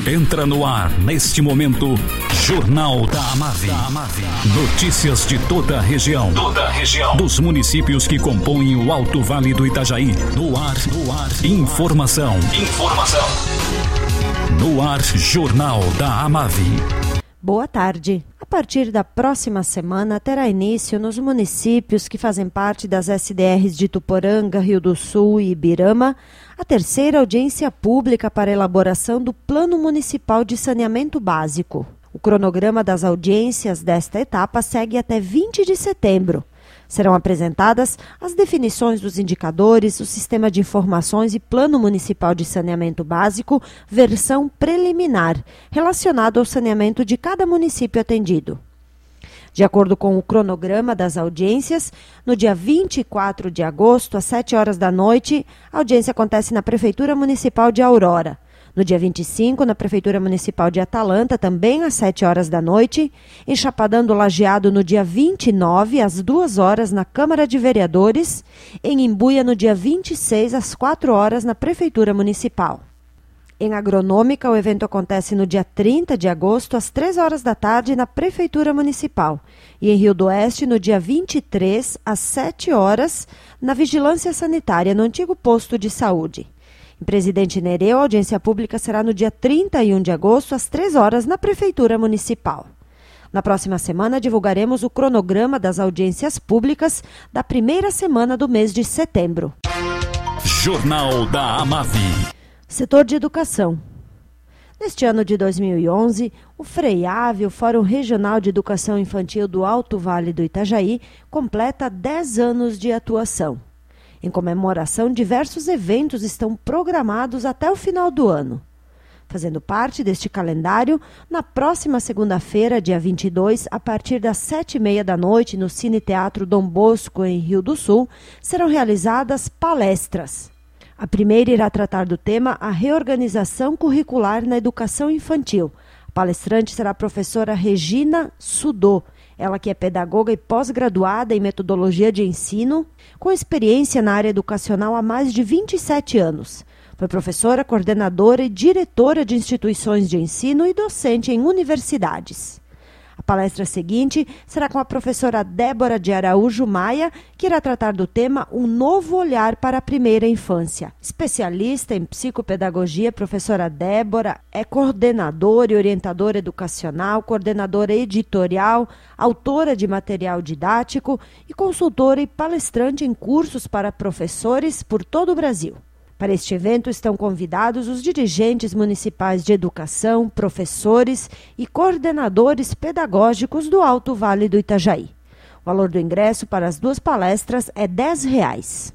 Entra no ar, neste momento, Jornal da Amave. Notícias de toda a região. Dos municípios que compõem o Alto Vale do Itajaí. No ar. Informação. No ar, Jornal da Amave. Boa tarde. A partir da próxima semana terá início nos municípios que fazem parte das SDRs de Tuporanga, Rio do Sul e Ibirama, a terceira audiência pública para elaboração do Plano Municipal de Saneamento Básico. O cronograma das audiências desta etapa segue até 20 de setembro. Serão apresentadas as definições dos indicadores, o Sistema de Informações e Plano Municipal de Saneamento Básico, versão preliminar, relacionado ao saneamento de cada município atendido. De acordo com o cronograma das audiências, no dia 24 de agosto, às 7 horas da noite, a audiência acontece na Prefeitura Municipal de Aurora. No dia 25, na Prefeitura Municipal de Atalanta, também às 7 horas da noite. Em Chapadão do Lajeado, no dia 29, às 2 horas, na Câmara de Vereadores. Em Imbuia, no dia 26, às 4 horas, na Prefeitura Municipal. Em Agronômica, o evento acontece no dia 30 de agosto, às 3 horas da tarde, na Prefeitura Municipal. E em Rio do Oeste, no dia 23, às 7 horas, na Vigilância Sanitária, no antigo posto de saúde. Em Presidente Nereu, a audiência pública será no dia 31 de agosto, às 3 horas, na Prefeitura Municipal. Na próxima semana, divulgaremos o cronograma das audiências públicas da primeira semana do mês de setembro. Jornal da Amave. Setor de Educação. Neste ano de 2011, o FREIAVE, o Fórum Regional de Educação Infantil do Alto Vale do Itajaí, completa 10 anos de atuação. Em comemoração, diversos eventos estão programados até o final do ano. Fazendo parte deste calendário, na próxima segunda-feira, dia 22, a partir das 7h30 da noite, no Cine Teatro Dom Bosco, em Rio do Sul, serão realizadas palestras. A primeira irá tratar do tema A Reorganização Curricular na Educação Infantil. A palestrante será a professora Regina Sudô, ela que é pedagoga e pós-graduada em metodologia de ensino, com experiência na área educacional há mais de 27 anos. Foi professora, coordenadora e diretora de instituições de ensino e docente em universidades. A palestra seguinte será com a professora Débora de Araújo Maia, que irá tratar do tema Um Novo Olhar para a Primeira Infância. Especialista em psicopedagogia, professora Débora é coordenadora e orientadora educacional, coordenadora editorial, autora de material didático e consultora e palestrante em cursos para professores por todo o Brasil. Para este evento estão convidados os dirigentes municipais de educação, professores e coordenadores pedagógicos do Alto Vale do Itajaí. O valor do ingresso para as duas palestras é R$10.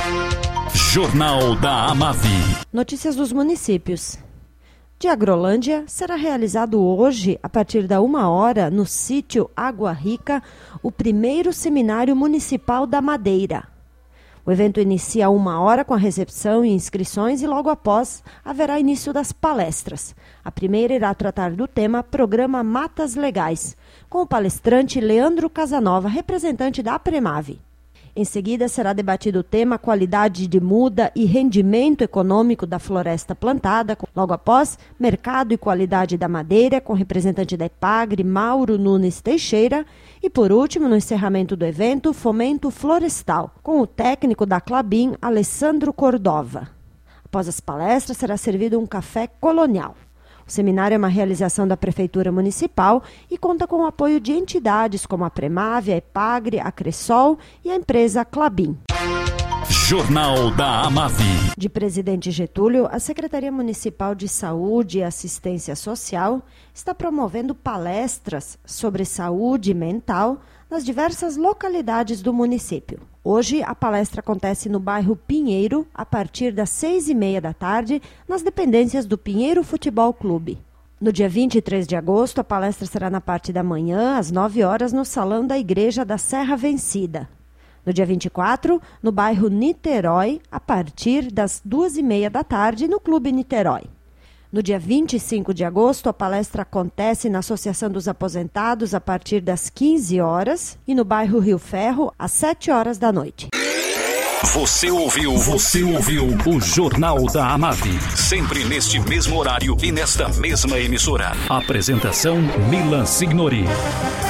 Jornal da Amave. Notícias dos municípios. De Agrolândia, será realizado hoje, a partir da 1h, no sítio Água Rica, o primeiro Seminário Municipal da Madeira. O evento inicia a 1h com a recepção e inscrições e logo após haverá início das palestras. A primeira irá tratar do tema Programa Matas Legais, com o palestrante Leandro Casanova, representante da Apremave. Em seguida, será debatido o tema Qualidade de muda e rendimento econômico da floresta plantada. Logo após, Mercado e qualidade da madeira, com o representante da Epagre, Mauro Nunes Teixeira. E, por último, no encerramento do evento, Fomento Florestal, com o técnico da Clabin, Alessandro Cordova. Após as palestras, será servido um café colonial. O seminário é uma realização da Prefeitura Municipal e conta com o apoio de entidades como a Apremave, a Epagre, a Cressol e a empresa Clabin. Jornal da Amave. De Presidente Getúlio, a Secretaria Municipal de Saúde e Assistência Social está promovendo palestras sobre saúde mental nas diversas localidades do município. Hoje, a palestra acontece no bairro Pinheiro, a partir das 6h30 da tarde, nas dependências do Pinheiro Futebol Clube. No dia 23 de agosto, a palestra será na parte da manhã, às 9h, no Salão da Igreja da Serra Vencida. No dia 24, no bairro Niterói, a partir das 2h30 da tarde, no Clube Niterói. No dia 25 de agosto, a palestra acontece na Associação dos Aposentados a partir das 15h e no bairro Rio Ferro, às 7h da noite. Você ouviu o Jornal da Amave. Sempre neste mesmo horário e nesta mesma emissora. Apresentação Milan Signori.